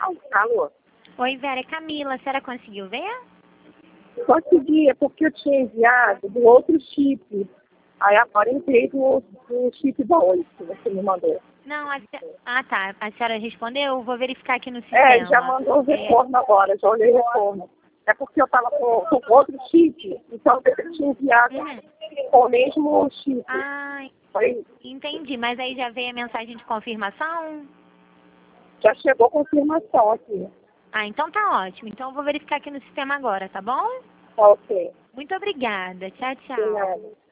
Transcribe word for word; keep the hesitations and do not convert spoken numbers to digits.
Alô? Oi, Vera, é Camila. A senhora conseguiu ver? Consegui, é porque eu tinha enviado do outro chip. Aí agora eu entrei do, do chip da Oi, que você me mandou. Não, a se... ah, tá. A senhora respondeu? Vou verificar aqui no sistema. É, já mandou o retorno é... agora, já olhei o retorno. É porque eu estava com, com outro chip, então eu tinha enviado uhum. com o mesmo chip. Ah, Foi... entendi. Mas aí já veio a mensagem de confirmação? Já chegou a confirmação aqui. Ah, então tá ótimo. Então eu vou verificar aqui no sistema agora, tá bom? Ok. Muito obrigada. Tchau, tchau. De nada.